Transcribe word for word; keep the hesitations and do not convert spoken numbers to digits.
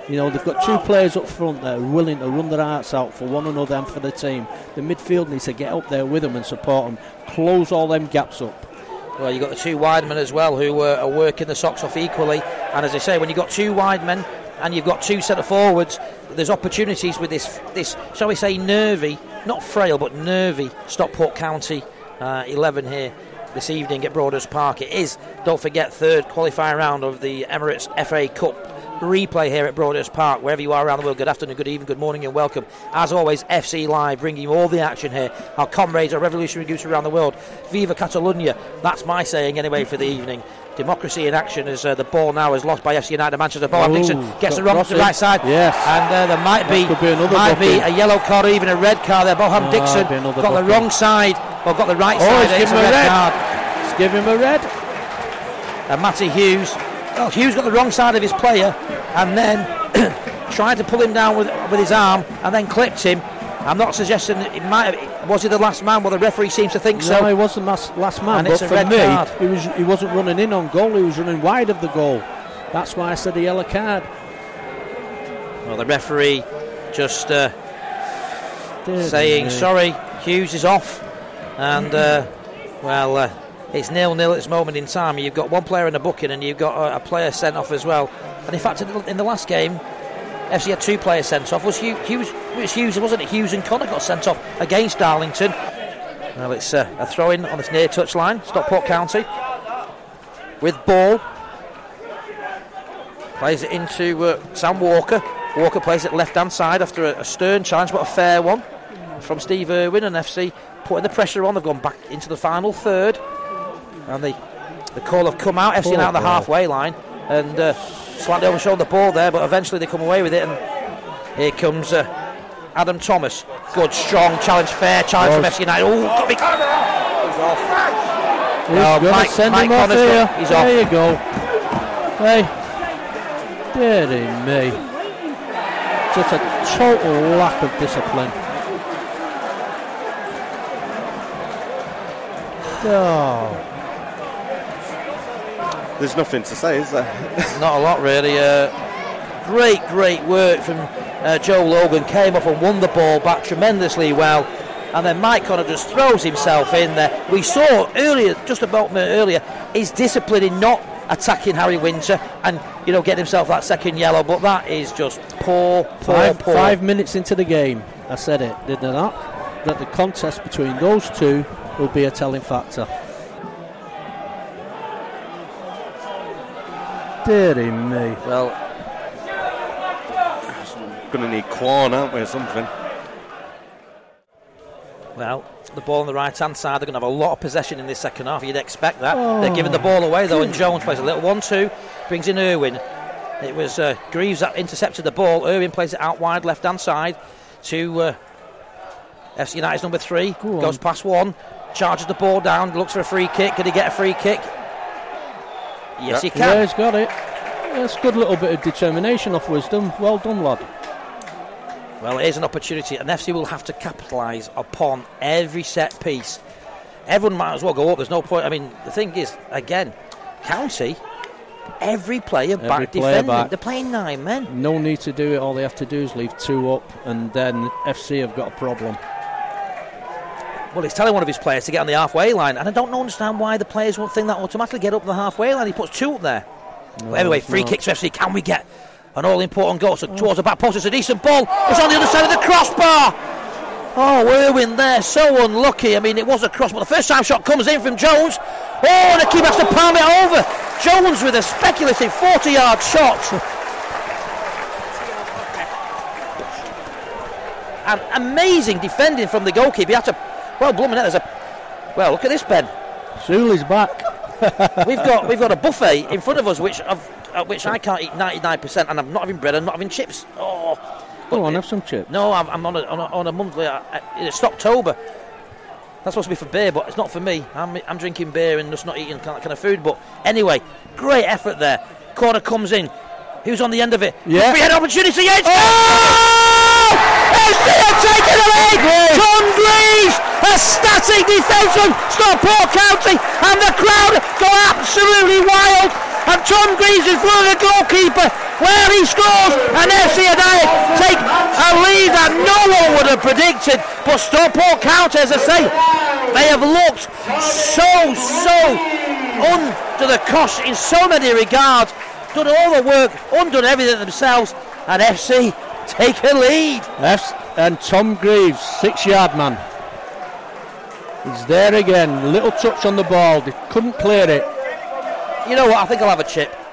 You know, they've got two players up front there willing to run their hearts out for one another and for the team. The midfield needs to get up there with them and support them, close all them gaps up. Well, you've got the two wide men as well who uh, are working the socks off equally. And as I say, when you've got two wide men and you've got two centre forwards, there's opportunities with this, this, shall we say, nervy, not frail, but nervy Stockport County uh, eleven here this evening at Broadhurst Park. It is, don't forget, third qualifying round of the Emirates F A Cup replay here at Broadhurst Park. Wherever you are around the world, good afternoon, good evening, good morning and welcome. As always, F C Live bringing you all the action here. Our comrades, our revolutionary groups around the world. Viva Catalunya, that's my saying anyway for the evening. Democracy in action as uh, the ball now is lost by F C United Manchester. Bob Dixon gets the wrong to the right side. Yes. And uh, there might be, be might be a yellow card or even a red card there. Boham oh, Dixon got booking. the wrong side, or got the right oh, side. It's, it's a red, red card. Let's give him a red. And Matty Hughes. Well, Hughes got the wrong side of his player and then tried to pull him down with with his arm and then clipped him. I'm not suggesting that it might have, was he the last man? Well, the referee seems to think no, so. No, he wasn't last, last man. And but it's a for red me, card. He, was, he wasn't running in on goal, he was running wide of the goal. That's why I said a yellow card. Well, the referee just uh, Did saying, he? sorry, Hughes is off. And, uh, well... Uh, It's nil-nil at this moment in time. You've got one player in the booking and you've got a, a player sent off as well. And in fact, in the, in the last game, F C had two players sent off. Was Hughes, Hughes, it was Hughes, wasn't it? Hughes and Connor got sent off against Darlington. Well, it's uh, a throw-in on this near touch line. Stockport County with ball. Plays it into uh, Sam Walker. Walker plays it left-hand side after a, a stern challenge, but a fair one from Steve Irwin, and F C putting the pressure on. They've gone back into the final third. And the, the call have come out. F C out on the halfway line and uh, slightly overshot the ball there, but eventually they come away with it. And here comes uh, Adam Thomas. Good, strong challenge, fair challenge oh. from F C United. Oh, got me. He's off. He's oh, going to send Mike him off here. Got, he's there off. you go. Hey, dearie me. Just a total lack of discipline. Oh. There's nothing to say, is there? Not a lot, really. Uh, great, great work from uh, Joe Logan. Came up and won the ball back tremendously well. And then Mike Connor just throws himself in there. We saw earlier, just about a minute earlier, his discipline in not attacking Harry Winter and, you know, getting himself that second yellow. But that is just poor, poor, five, poor. Five minutes into the game, I said it, did I not? That the contest between those two will be a telling factor. Deary me. Well, going to need Quan, aren't we, or something? Well, the ball on the right-hand side, they're going to have a lot of possession in this second half. You'd expect that. Oh. They're giving the ball away, though, and Jones plays a little one two, brings in Irwin. It was uh, Greaves that intercepted the ball. Irwin plays it out wide, left-hand side, to uh, F C United's number three. Go goes on. past one, charges the ball down, looks for a free kick. Can he get a free kick? Yes, he can. Yeah, he's got it. That's a good little bit of determination off Wisdom. Well done, lad. Well, it is an opportunity, and F C will have to capitalise upon every set piece. Everyone might as well go up. There's no point. I mean, the thing is, again, County, every player every back player defending. Back. They're playing nine men. No need to do it. All they have to do is leave two up, and then F C have got a problem. Well, he's telling one of his players to get on the halfway line, and I don't understand why the players won't think that automatically get up the halfway line. He puts two up there. No, But anyway, free not. kicks for F C. Can we get an all-important goal? So towards the back post, it's a decent ball. It's on the other side of the crossbar. Oh, Irwin there, so unlucky. I mean, it was a cross, but the first time shot comes in from Jones. Oh, and the keeper has to palm it over. Jones with a speculative forty-yard shot. And amazing defending from the goalkeeper. He had to, well, blooming hell, there's a, well, look at this, Ben. Sully's back. we've got we've got a buffet in front of us, which I've, uh, which I can't eat ninety-nine percent, and I'm not having bread, I'm not having chips. Oh, Go on, have some chips. No, I'm, I'm on a on a, on a monthly. Uh, it's October. That's supposed to be for beer, but it's not for me. I'm I'm drinking beer and just not eating that kind of food. But anyway, great effort there. Corner comes in. Who's on the end of it? Yeah. We had an opportunity. Yes. Oh! F C have taken the lead. Tom Greaves, a static defence from Stockport County, and the crowd go absolutely wild. And Tom Greaves is one of the goalkeeper. where he scores, and F C Adelaide take a lead that no one would have predicted. But Stockport counter, as I say, they have looked so, so under the cosh in so many regards, done all the work, undone everything themselves, and F C take a lead. F- and Tom Greaves, six-yard man. He's there again, little touch on the ball, they couldn't clear it. You know what, I think I'll have a chip.